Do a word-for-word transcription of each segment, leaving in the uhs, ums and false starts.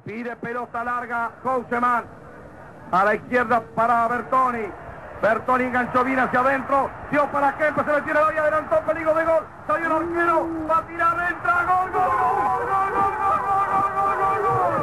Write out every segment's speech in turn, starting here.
Pide pelota larga, Coucheman. A la izquierda para Bertoni. Bertoni enganchó bien hacia adentro. Dio para Kempes, se le tiene y adelantó, peligro de gol. Salió el arquero, va a tirar, entra, gol, gol, gol, gol, gol, gol, gol, gol,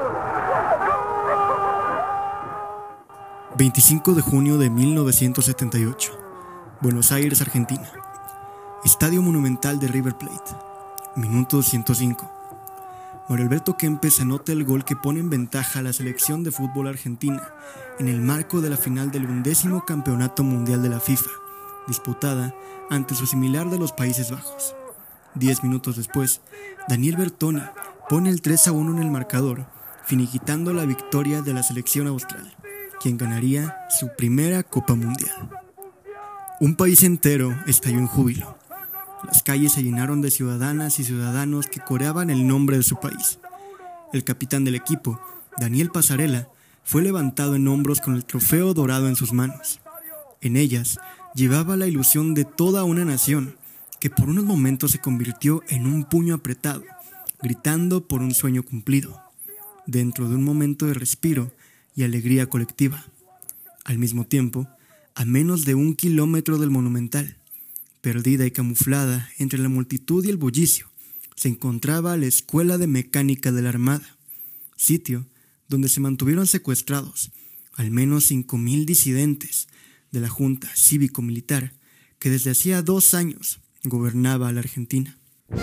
gol, gol. veinticinco de junio de mil novecientos setenta y ocho. Buenos Aires, Argentina. Estadio Monumental de River Plate. Minuto ciento cinco. Mario Alberto Kempes anota el gol que pone en ventaja a la selección de fútbol argentina en el marco de la final del undécimo Campeonato Mundial de la FIFA, disputada ante su similar de los Países Bajos. Diez minutos después, Daniel Bertoni pone el tres a uno en el marcador, finiquitando la victoria de la selección austral, quien ganaría su primera Copa Mundial. Un país entero estalló en júbilo. Las calles se llenaron de ciudadanas y ciudadanos que coreaban el nombre de su país. El capitán del equipo, Daniel Passarella, fue levantado en hombros con el trofeo dorado en sus manos. En ellas llevaba la ilusión de toda una nación, que por unos momentos se convirtió en un puño apretado, gritando por un sueño cumplido, dentro de un momento de respiro y alegría colectiva. Al mismo tiempo, a menos de un kilómetro del Monumental, perdida y camuflada entre la multitud y el bullicio, se encontraba la Escuela de Mecánica de la Armada, sitio donde se mantuvieron secuestrados al menos cinco mil disidentes de la Junta Cívico-Militar que desde hacía dos años gobernaba a la Argentina.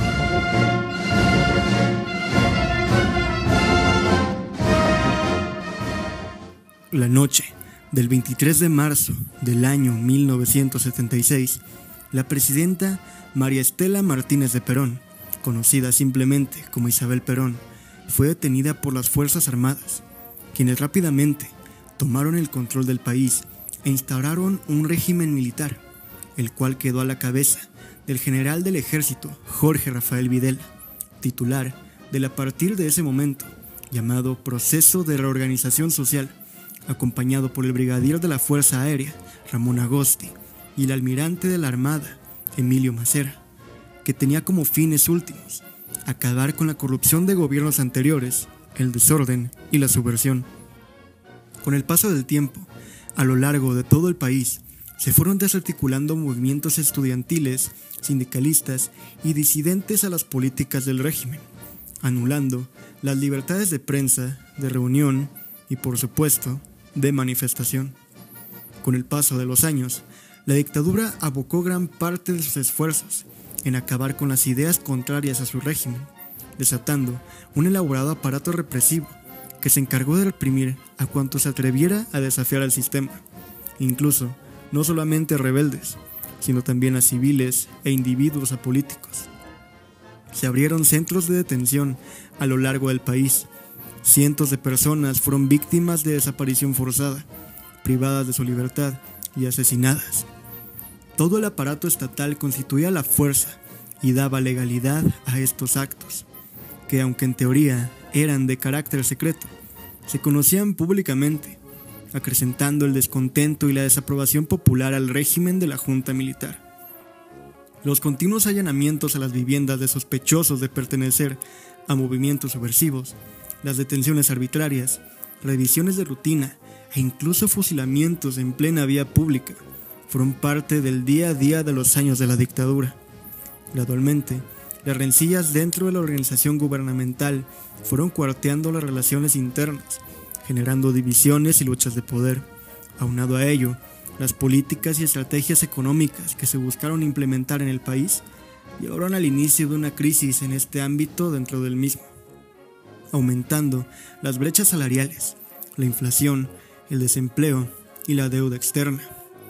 La noche del veintitrés de marzo del año mil novecientos setenta y seis, la presidenta María Estela Martínez de Perón, conocida simplemente como Isabel Perón, fue detenida por las Fuerzas Armadas, quienes rápidamente tomaron el control del país e instauraron un régimen militar, el cual quedó a la cabeza del general del ejército Jorge Rafael Videla, titular del a partir de ese momento llamado Proceso de Reorganización Social, acompañado por el brigadier de la Fuerza Aérea Ramón Agosti y el almirante de la Armada Emilio Macera, que tenía como fines últimos acabar con la corrupción de gobiernos anteriores, el desorden y la subversión. Con el paso del tiempo, a lo largo de todo el país, se fueron desarticulando movimientos estudiantiles, sindicalistas y disidentes a las políticas del régimen, anulando las libertades de prensa, de reunión y, por supuesto, de manifestación. Con el paso de los años, la dictadura abocó gran parte de sus esfuerzos en acabar con las ideas contrarias a su régimen, desatando un elaborado aparato represivo que se encargó de reprimir a cuanto se atreviera a desafiar al sistema, incluso no solamente a rebeldes, sino también a civiles e individuos apolíticos. Se abrieron centros de detención a lo largo del país. Cientos de personas fueron víctimas de desaparición forzada, privadas de su libertad y asesinadas. Todo el aparato estatal constituía la fuerza y daba legalidad a estos actos, que aunque en teoría eran de carácter secreto, se conocían públicamente, acrecentando el descontento y la desaprobación popular al régimen de la Junta Militar. Los continuos allanamientos a las viviendas de sospechosos de pertenecer a movimientos subversivos, las detenciones arbitrarias, revisiones de rutina e incluso fusilamientos en plena vía pública fueron parte del día a día de los años de la dictadura. Gradualmente, las rencillas dentro de la organización gubernamental fueron cuarteando las relaciones internas, generando divisiones y luchas de poder. Aunado a ello, las políticas y estrategias económicas que se buscaron implementar en el país llevaron al inicio de una crisis en este ámbito dentro del mismo, aumentando las brechas salariales, la inflación, el desempleo y la deuda externa.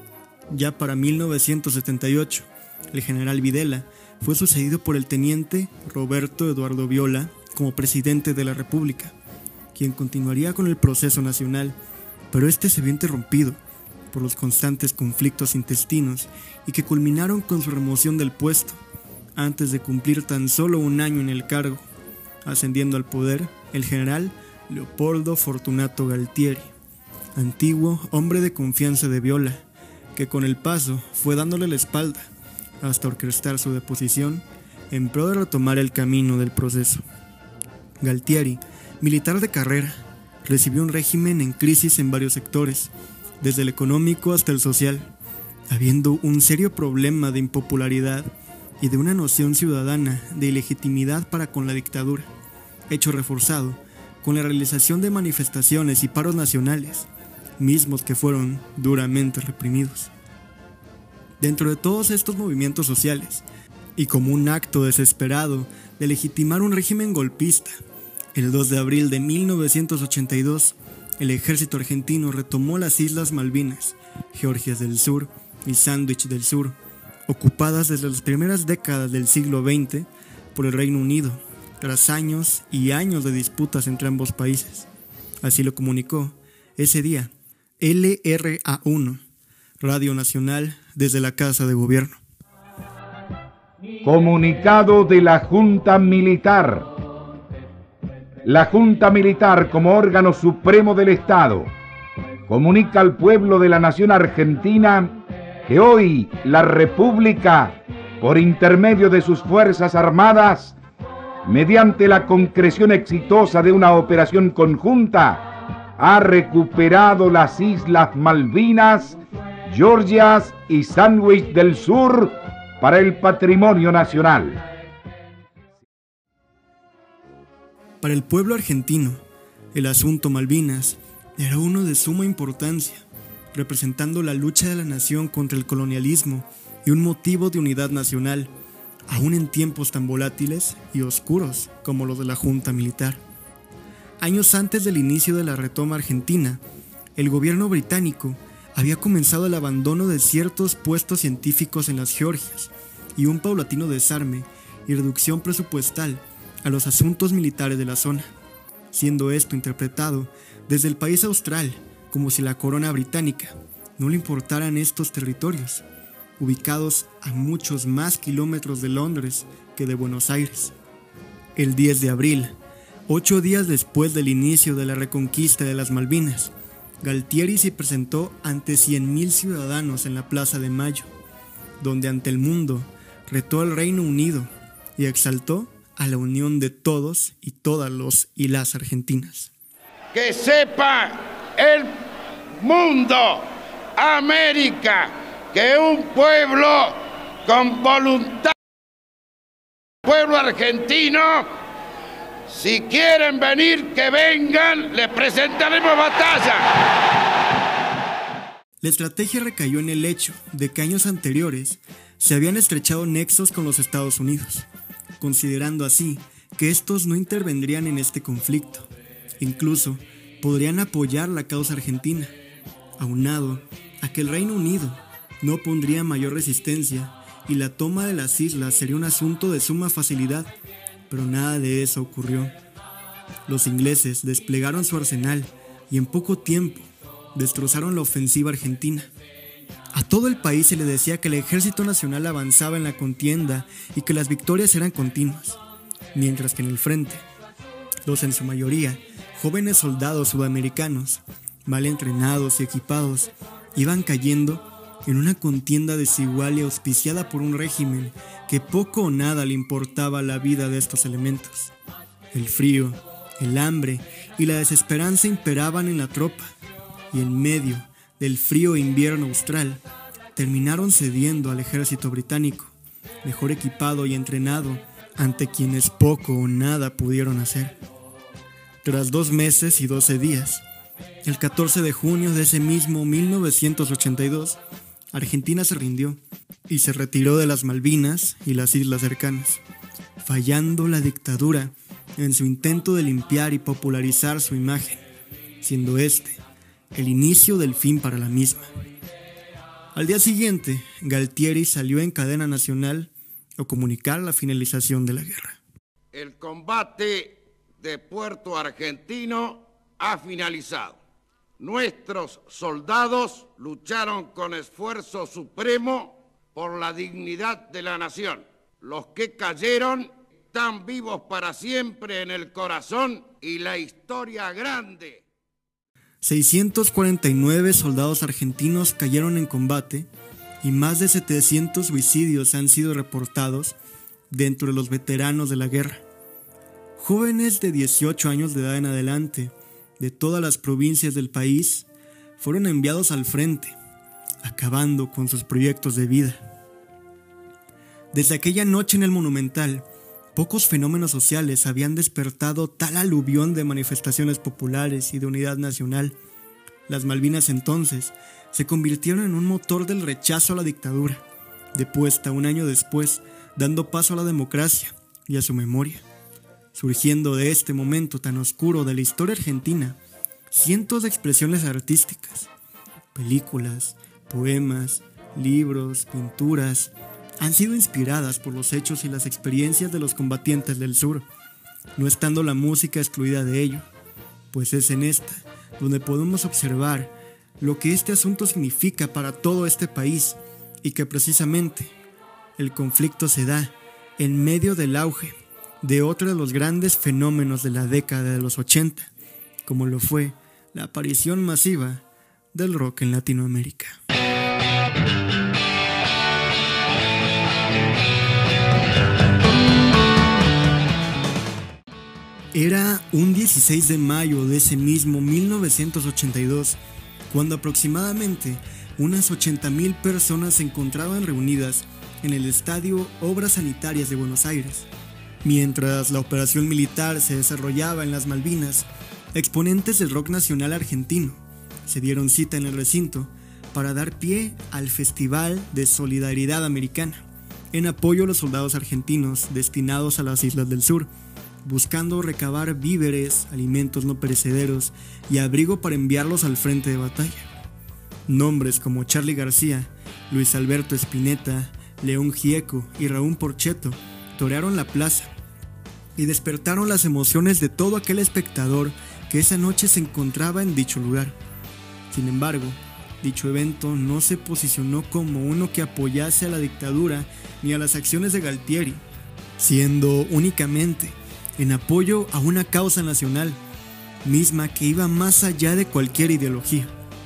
Ya para mil novecientos setenta y ocho, el general Videla fue sucedido por el teniente Roberto Eduardo Viola como presidente de la República, quien continuaría con el proceso nacional, pero este se vio interrumpido por los constantes conflictos intestinos y que culminaron con su remoción del puesto, antes de cumplir tan solo un año en el cargo, ascendiendo al poder el general Leopoldo Fortunato Galtieri, antiguo hombre de confianza de Viola, que con el paso fue dándole la espalda hasta orquestar su deposición en pro de retomar el camino del proceso. Galtieri Militar de carrera, recibió un régimen en crisis en varios sectores, desde el económico hasta el social, habiendo un serio problema de impopularidad y de una noción ciudadana de ilegitimidad para con la dictadura, hecho reforzado con la realización de manifestaciones y paros nacionales, mismos que fueron duramente reprimidos. Dentro de todos estos movimientos sociales, y como un acto desesperado de legitimar un régimen golpista, el dos de abril de mil novecientos ochenta y dos, el ejército argentino retomó las Islas Malvinas, Georgias del Sur y Sandwich del Sur, ocupadas desde las primeras décadas del siglo veinte por el Reino Unido, tras años y años de disputas entre ambos países. Así lo comunicó ese día L R A uno, Radio Nacional desde la Casa de Gobierno. Comunicado de la Junta Militar. La Junta Militar, como órgano supremo del Estado, comunica al pueblo de la nación argentina que hoy la República, por intermedio de sus Fuerzas Armadas, mediante la concreción exitosa de una operación conjunta, ha recuperado las Islas Malvinas, Georgias y Sandwich del Sur para el patrimonio nacional. Para el pueblo argentino, el asunto Malvinas era uno de suma importancia, representando la lucha de la nación contra el colonialismo y un motivo de unidad nacional, aún en tiempos tan volátiles y oscuros como los de la Junta Militar. Años antes del inicio de la retoma argentina, el gobierno británico había comenzado el abandono de ciertos puestos científicos en las Georgias y un paulatino desarme y reducción presupuestal a los asuntos militares de la zona, siendo esto interpretado desde el país austral como si la corona británica no le importaran estos territorios, ubicados a muchos más kilómetros de Londres que de Buenos Aires. El diez de abril, ocho días después del inicio de la reconquista de las Malvinas, Galtieri se presentó ante cien mil ciudadanos en la Plaza de Mayo, donde ante el mundo retó al Reino Unido y exaltó a la unión de todos y todas los y las argentinas. Que sepa el mundo, América, que un pueblo con voluntad, pueblo argentino, si quieren venir, que vengan, les presentaremos batalla. La estrategia recayó en el hecho de que años anteriores se habían estrechado nexos con los Estados Unidos, considerando así que estos no intervendrían en este conflicto. Incluso podrían apoyar la causa argentina, aunado a que el Reino Unido no pondría mayor resistencia y la toma de las islas sería un asunto de suma facilidad, pero nada de eso ocurrió. Los ingleses desplegaron su arsenal y en poco tiempo destrozaron la ofensiva argentina. A todo el país se le decía que el ejército nacional avanzaba en la contienda y que las victorias eran continuas, mientras que en el frente, los en su mayoría jóvenes soldados sudamericanos, mal entrenados y equipados, iban cayendo en una contienda desigual y auspiciada por un régimen que poco o nada le importaba la vida de estos elementos. El frío, el hambre y la desesperanza imperaban en la tropa, y en medio del frío invierno austral, terminaron cediendo al ejército británico, mejor equipado y entrenado, ante quienes poco o nada pudieron hacer. Tras dos meses y doce días, el catorce de junio de ese mismo mil novecientos ochenta y dos, Argentina se rindió y se retiró de las Malvinas y las islas cercanas, fallando la dictadura en su intento de limpiar y popularizar su imagen, siendo este el inicio del fin para la misma. Al día siguiente, Galtieri salió en cadena nacional a comunicar la finalización de la guerra. El combate de Puerto Argentino ha finalizado. Nuestros soldados lucharon con esfuerzo supremo por la dignidad de la nación. Los que cayeron están vivos para siempre en el corazón y la historia grande. seiscientos cuarenta y nueve soldados argentinos cayeron en combate y más de setecientos suicidios han sido reportados dentro de los veteranos de la guerra. Jóvenes de dieciocho años de edad en adelante, de todas las provincias del país, fueron enviados al frente, acabando con sus proyectos de vida. Desde aquella noche en el Monumental, pocos fenómenos sociales habían despertado tal aluvión de manifestaciones populares y de unidad nacional. Las Malvinas entonces se convirtieron en un motor del rechazo a la dictadura, depuesta un año después, dando paso a la democracia y a su memoria. Surgiendo de este momento tan oscuro de la historia argentina, cientos de expresiones artísticas, películas, poemas, libros, pinturas, han sido inspiradas por los hechos y las experiencias de los combatientes del sur, no estando la música excluida de ello, pues es en esta donde podemos observar lo que este asunto significa para todo este país y que precisamente el conflicto se da en medio del auge de otro de los grandes fenómenos de la década de los ochenta, como lo fue la aparición masiva del rock en Latinoamérica. Era un dieciséis de mayo de ese mismo mil novecientos ochenta y dos, cuando aproximadamente unas ochenta mil personas se encontraban reunidas en el Estadio Obras Sanitarias de Buenos Aires. Mientras la operación militar se desarrollaba en las Malvinas, exponentes del rock nacional argentino se dieron cita en el recinto para dar pie al Festival de Solidaridad Americana, en apoyo a los soldados argentinos destinados a las islas del sur, buscando recabar víveres, alimentos no perecederos y abrigo para enviarlos al frente de batalla. Nombres como Charly García, Luis Alberto Spinetta, León Gieco y Raúl Porchetto torearon la plaza y despertaron las emociones de todo aquel espectador que esa noche se encontraba en dicho lugar. Sin embargo, dicho evento no se posicionó como uno que apoyase a la dictadura ni a las acciones de Galtieri, siendo únicamente en apoyo a una causa nacional, misma que iba más allá de cualquier ideología.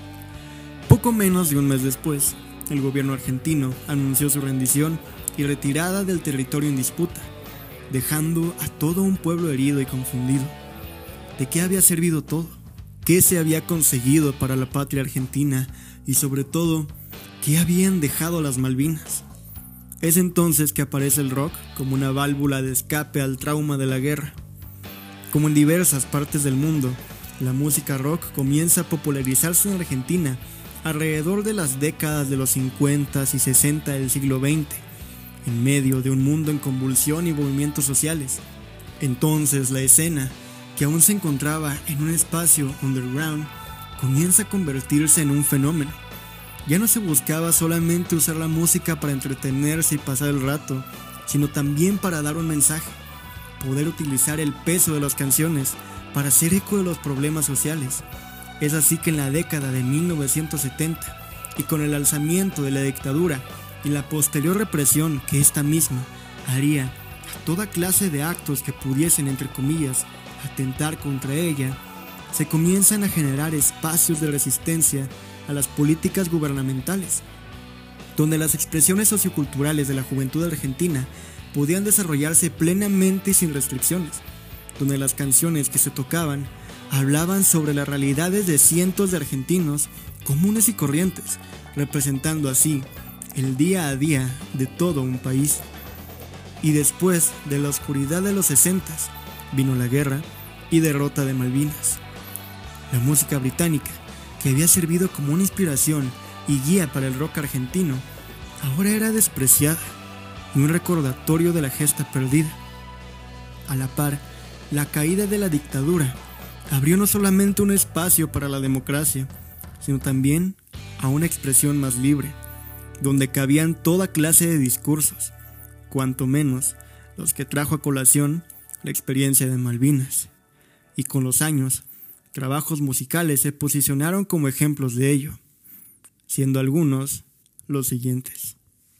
Poco menos de un mes después, el gobierno argentino anunció su rendición y retirada del territorio en disputa, dejando a todo un pueblo herido y confundido. ¿De qué había servido todo? ¿Qué se había conseguido para la patria argentina? Y sobre todo, ¿qué habían dejado las Malvinas? Es entonces que aparece el rock como una válvula de escape al trauma de la guerra. Como en diversas partes del mundo, la música rock comienza a popularizarse en Argentina alrededor de las décadas de los cincuenta y sesenta del siglo veinte, en medio de un mundo en convulsión y movimientos sociales. Entonces la escena, que aún se encontraba en un espacio underground, comienza a convertirse en un fenómeno. Ya no se buscaba solamente usar la música para entretenerse y pasar el rato, sino también para dar un mensaje, poder utilizar el peso de las canciones para hacer eco de los problemas sociales. Es así que en la década de mil novecientos setenta, y con el alzamiento de la dictadura y la posterior represión que esta misma haría a toda clase de actos que pudiesen, entre comillas, atentar contra ella, se comienzan a generar espacios de resistencia a las políticas gubernamentales, donde las expresiones socioculturales de la juventud argentina podían desarrollarse plenamente y sin restricciones, donde las canciones que se tocaban hablaban sobre las realidades de cientos de argentinos comunes y corrientes, representando así el día a día de todo un país. Y después de la oscuridad de los sesentas, vino la guerra y derrota de Malvinas. La música británica, que había servido como una inspiración y guía para el rock argentino, ahora era despreciada y un recordatorio de la gesta perdida. A la par, la caída de la dictadura abrió no solamente un espacio para la democracia, sino también a una expresión más libre, donde cabían toda clase de discursos, cuanto menos los que trajo a colación la experiencia de Malvinas. Y con los años, trabajos musicales se posicionaron como ejemplos de ello, siendo algunos los siguientes.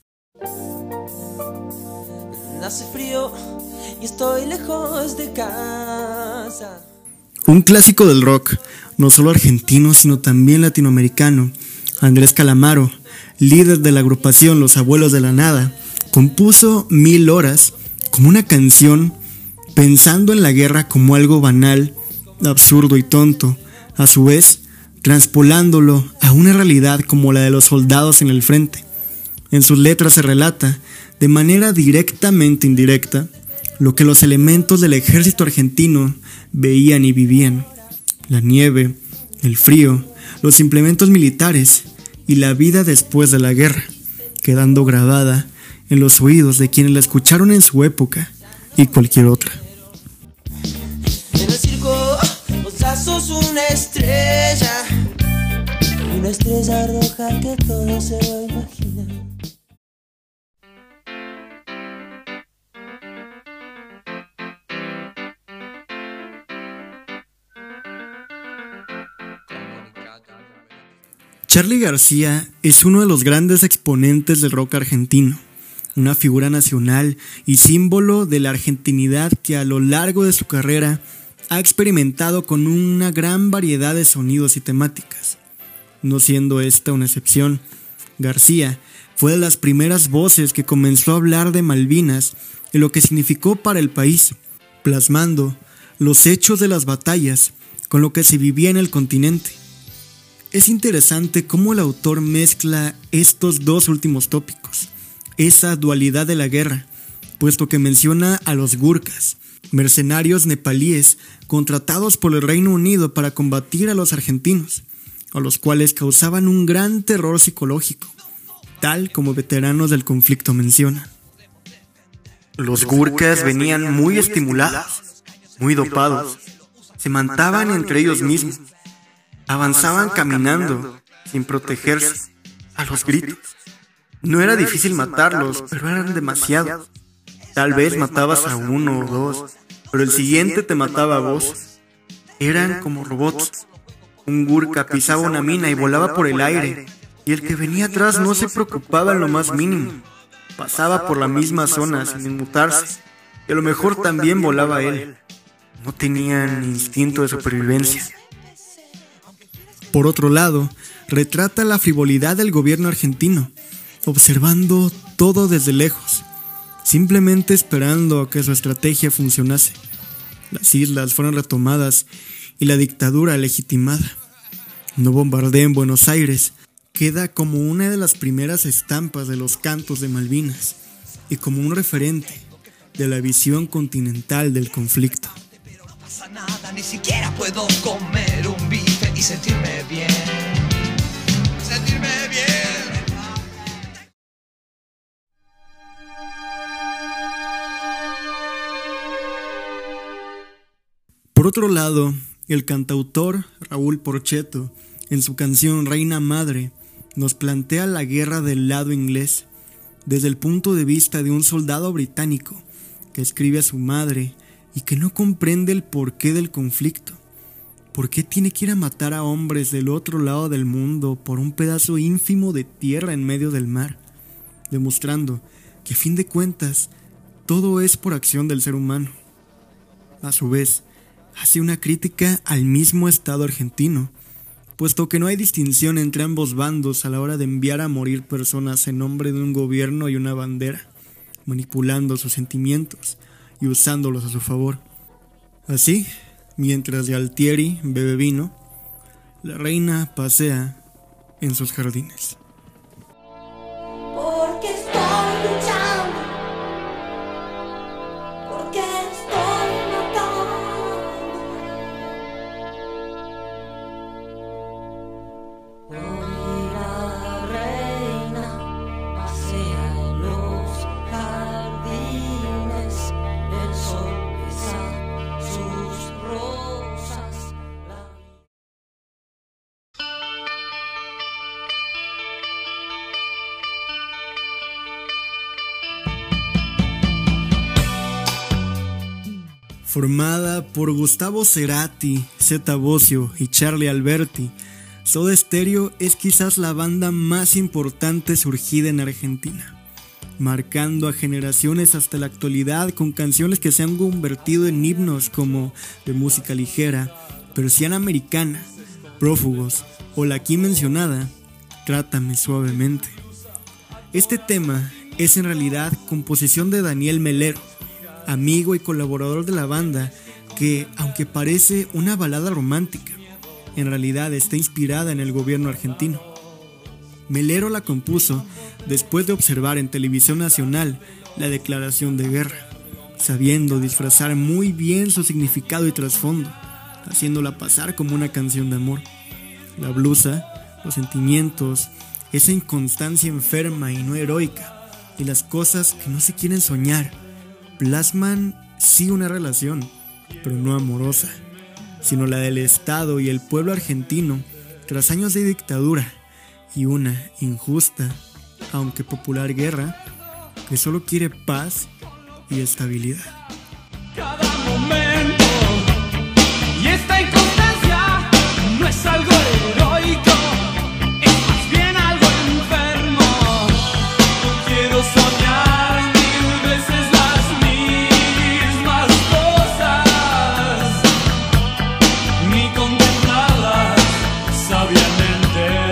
Hace frío y estoy lejos de casa. Un clásico del rock, no solo argentino sino también latinoamericano, Andrés Calamaro, líder de la agrupación Los Abuelos de la Nada, compuso Mil Horas como una canción pensando en la guerra como algo banal, absurdo y tonto, a su vez transpolándolo a una realidad como la de los soldados en el frente. En sus letras se relata, de manera directamente indirecta, lo que los elementos del ejército argentino veían y vivían: la nieve, el frío, los implementos militares y la vida después de la guerra, quedando grabada en los oídos de quienes la escucharon en su época y cualquier otra. En el circo, vos ya sos una estrella, una estrella roja que todo se va a imaginar. Charly García es uno de los grandes exponentes del rock argentino, una figura nacional y símbolo de la argentinidad que a lo largo de su carrera ha experimentado con una gran variedad de sonidos y temáticas. No siendo esta una excepción, García fue de las primeras voces que comenzó a hablar de Malvinas y lo que significó para el país, plasmando los hechos de las batallas con lo que se vivía en el continente. Es interesante cómo el autor mezcla estos dos últimos tópicos, esa dualidad de la guerra, puesto que menciona a los gurkas, mercenarios nepalíes contratados por el Reino Unido para combatir a los argentinos, a los cuales causaban un gran terror psicológico, tal como veteranos del conflicto mencionan. Los gurkas venían muy estimulados, muy dopados, se mataban entre ellos mismos, avanzaban caminando, sin protegerse, a los gritos. No era difícil matarlos, pero eran demasiados. Tal vez matabas a uno o dos, pero el siguiente te mataba a vos. Eran como robots. Un gurka pisaba una mina y volaba por el aire, y el que venía atrás no se preocupaba en lo más mínimo. Pasaba por la misma zona sin inmutarse, y a lo mejor también volaba él. No tenían instinto de supervivencia. Por otro lado, retrata la frivolidad del gobierno argentino, observando todo desde lejos, simplemente esperando a que su estrategia funcionase. Las islas fueron retomadas y la dictadura legitimada. No bombardeen Buenos Aires queda como una de las primeras estampas de los cantos de Malvinas y como un referente de la visión continental del conflicto. No pasa nada, ni siquiera puedo comer un bife y sentirme bien. Sentirme bien. Por otro lado, el cantautor Raúl Porchetto, en su canción Reina Madre, nos plantea la guerra del lado inglés, desde el punto de vista de un soldado británico que escribe a su madre y que no comprende el porqué del conflicto. ¿Por qué tiene que ir a matar a hombres del otro lado del mundo por un pedazo ínfimo de tierra en medio del mar? Demostrando que a fin de cuentas todo es por acción del ser humano. A su vez, hace una crítica al mismo Estado argentino, puesto que no hay distinción entre ambos bandos a la hora de enviar a morir personas en nombre de un gobierno y una bandera, manipulando sus sentimientos y usándolos a su favor. Así, mientras Galtieri bebe vino, la reina pasea en sus jardines. Porque estoy luchando, porque estoy matando. Hoy la reina pasea en los jardines, el sol besa sus rosas. La... Formada por Gustavo Cerati, Zeta Bosio y Charly Alberti, Soda Stereo es quizás la banda más importante surgida en Argentina, marcando a generaciones hasta la actualidad con canciones que se han convertido en himnos como De Música Ligera, Persiana Americana, Prófugos o la aquí mencionada Trátame Suavemente. Este tema es en realidad composición de Daniel Melero, amigo y colaborador de la banda que, aunque parece una balada romántica, en realidad está inspirada en el gobierno argentino. Melero la compuso después de observar en televisión nacional la declaración de guerra, sabiendo disfrazar muy bien su significado y trasfondo, haciéndola pasar como una canción de amor. La blusa, los sentimientos, esa inconstancia enferma y no heroica, y las cosas que no se quieren soñar, plasman sí una relación, pero no amorosa, sino la del Estado y el pueblo argentino tras años de dictadura y una injusta, aunque popular guerra, que solo quiere paz y estabilidad. Cada momento, y esta inconstancia no es algo heroico, es más bien algo enfermo. Quiero soñar mil veces las mismas cosas, ni contemplarlas sabiamente.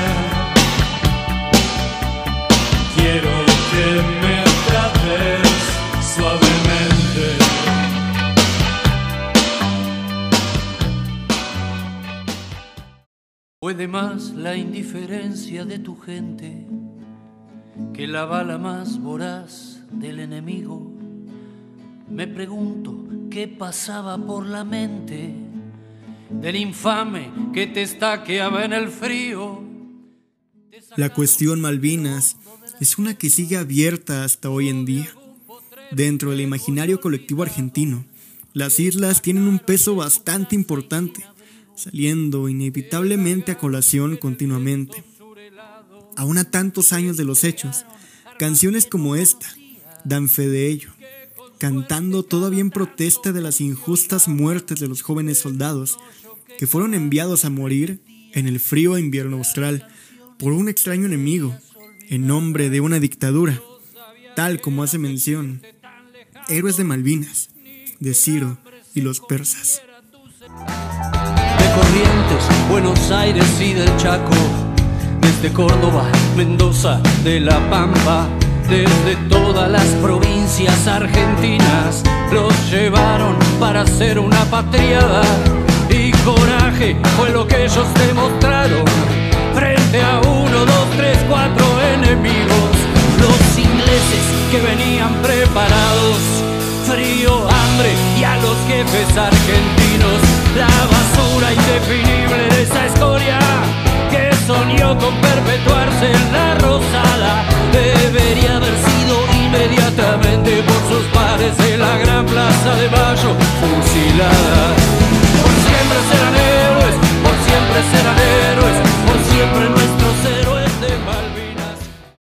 Quiero que me trates suavemente. Puede más la indiferencia de tu gente que la bala más voraz del enemigo. Me pregunto qué pasaba por la mente del infame que te estaqueaba en el frío. La cuestión Malvinas es una que sigue abierta hasta hoy en día. Dentro del imaginario colectivo argentino, las islas tienen un peso bastante importante, saliendo inevitablemente a colación continuamente. Aún a tantos años de los hechos, canciones como esta dan fe de ello, cantando todavía en protesta de las injustas muertes de los jóvenes soldados que fueron enviados a morir en el frío invierno austral por un extraño enemigo, en nombre de una dictadura, tal como hace mención Héroes de Malvinas, de Ciro y los persas. De Corrientes, Buenos Aires y del Chaco, desde Córdoba, Mendoza, de La Pampa, desde todas las provincias argentinas, los llevaron para hacer una patriada, y coraje fue lo que ellos demostraron frente a uno, dos, tres, cuatro enemigos. Los ingleses que venían preparados, frío, hambre y a los jefes argentinos, la basura indefinible de esa escoria que soñó con perpetuarse en la Rosada, debería haber sido inmediatamente por sus pares en la gran plaza de Mayo fusilada. Por siempre serán héroes, por siempre serán héroes, por siempre nuestros héroes de Malvinas.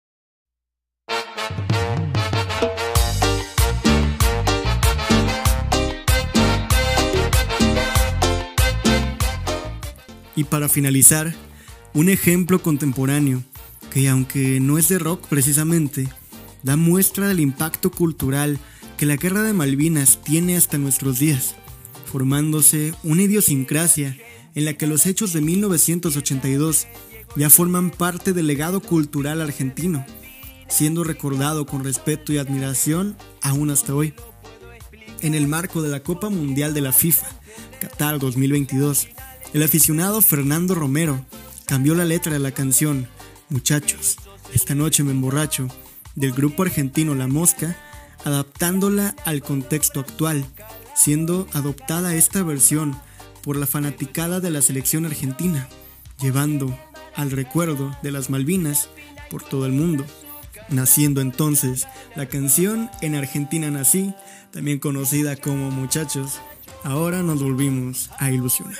Y para finalizar, un ejemplo contemporáneo que, aunque no es de rock precisamente, da muestra del impacto cultural que la Guerra de Malvinas tiene hasta nuestros días, formándose una idiosincrasia en la que los hechos de mil novecientos ochenta y dos ya forman parte del legado cultural argentino, siendo recordado con respeto y admiración aún hasta hoy. En el marco de la Copa Mundial de la FIFA, Qatar dos mil veintidós, el aficionado Fernando Romero cambió la letra de la canción Muchachos, esta noche me emborracho, del grupo argentino La Mosca, adaptándola al contexto actual, siendo adoptada esta versión por la fanaticada de la selección argentina, llevando al recuerdo de las Malvinas por todo el mundo, naciendo entonces la canción En Argentina Nací, también conocida como Muchachos. Ahora nos volvimos a ilusionar.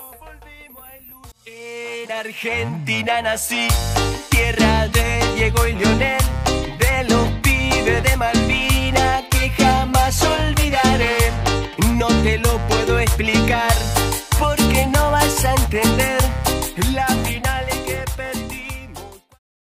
En Argentina nací, tierra de Diego y Leonel, de los pibes de Malvinas que jamás olvidaré. No te lo puedo explicar porque no vas a entender la final que perdimos.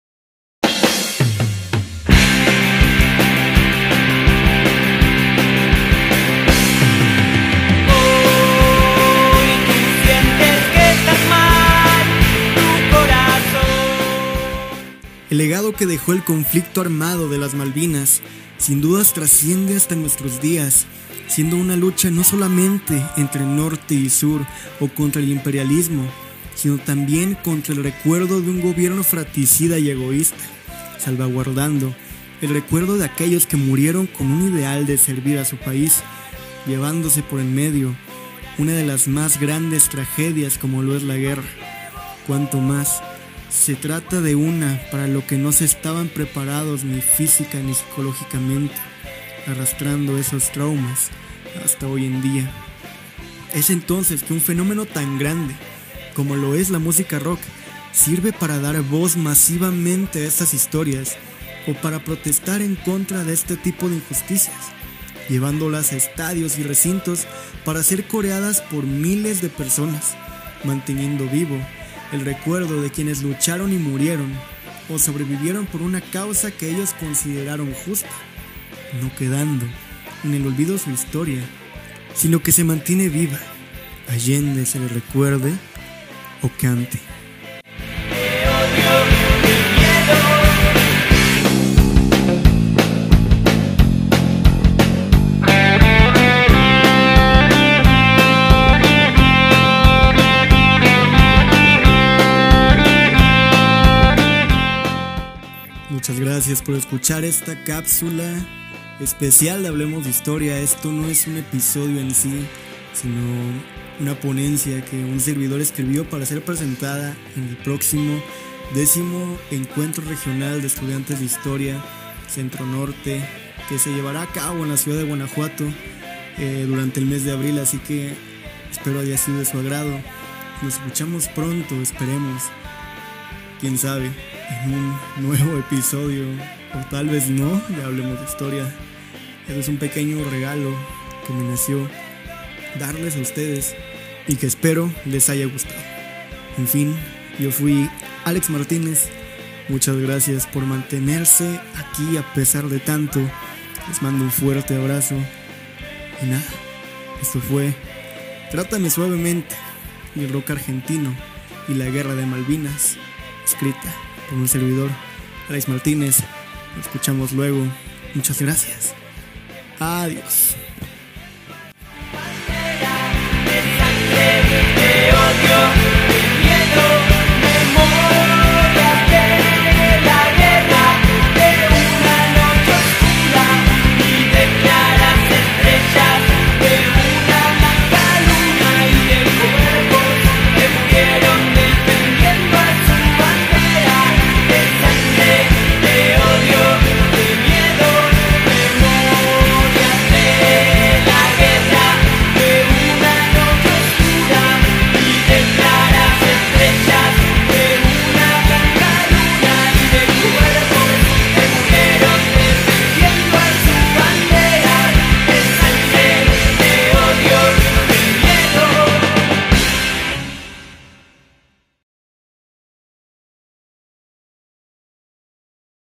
Hoy tú sientes que estás mal, tu corazón. El legado legado que dejó el conflicto armado de las Malvinas sin dudas trasciende hasta nuestros días, siendo una lucha no solamente entre norte y sur o contra el imperialismo, sino también contra el recuerdo de un gobierno fratricida y egoísta, salvaguardando el recuerdo de aquellos que murieron con un ideal de servir a su país, llevándose por en medio una de las más grandes tragedias como lo es la guerra. Cuanto más se trata de una para lo que no se estaban preparados ni física ni psicológicamente, arrastrando esos traumas hasta hoy en día. Es entonces que un fenómeno tan grande como lo es la música rock sirve para dar voz masivamente a estas historias o para protestar en contra de este tipo de injusticias, llevándolas a estadios y recintos para ser coreadas por miles de personas, manteniendo vivo el recuerdo de quienes lucharon y murieron o sobrevivieron por una causa que ellos consideraron justa, no quedando en el olvido su historia, sino que se mantiene viva, allende se le recuerde o cante. Muchas gracias por escuchar esta cápsula especial de Hablemos de Historia. Esto no es un episodio en sí, sino una ponencia que un servidor escribió para ser presentada en el próximo décimo Encuentro Regional de Estudiantes de Historia Centro Norte, que se llevará a cabo en la ciudad de Guanajuato eh, durante el mes de abril, así que espero haya sido de su agrado. Nos escuchamos pronto, esperemos, quién sabe, en un nuevo episodio, o tal vez no, de Hablemos de Historia. Eso es un pequeño regalo que me nació darles a ustedes y que espero les haya gustado. En fin, yo fui Alex Martínez. Muchas gracias por mantenerse aquí a pesar de tanto. Les mando un fuerte abrazo. Y nada, esto fue Trátame Suavemente, el rock argentino y la guerra de Malvinas, escrita por un servidor, Alex Martínez. Nos escuchamos luego. Muchas gracias. Adiós.